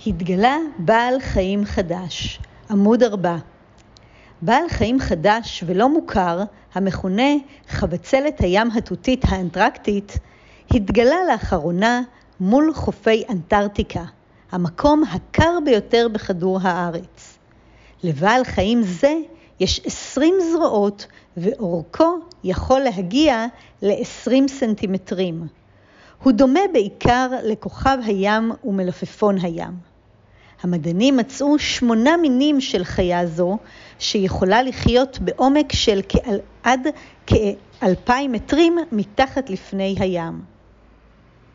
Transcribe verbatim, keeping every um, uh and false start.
התגלה בעל חיים חדש, עמוד ארבע. בעל חיים חדש ולא מוכר, המכונה חבצלת הים התותית האנטרקטית, התגלה לאחרונה מול חופי אנטארקטיקה, המקום הקר ביותר בכדור הארץ. לבעל חיים זה יש עשרים זרועות ואורכו יכול להגיע ל-עשרים סנטימטרים. הוא דומה בעיקר לכוכב הים ומלפפון הים. המדענים מצאו שמונה מינים של חיה זו שיכולה לחיות בעומק של עד כאלפיים מטרים מתחת לפני הים.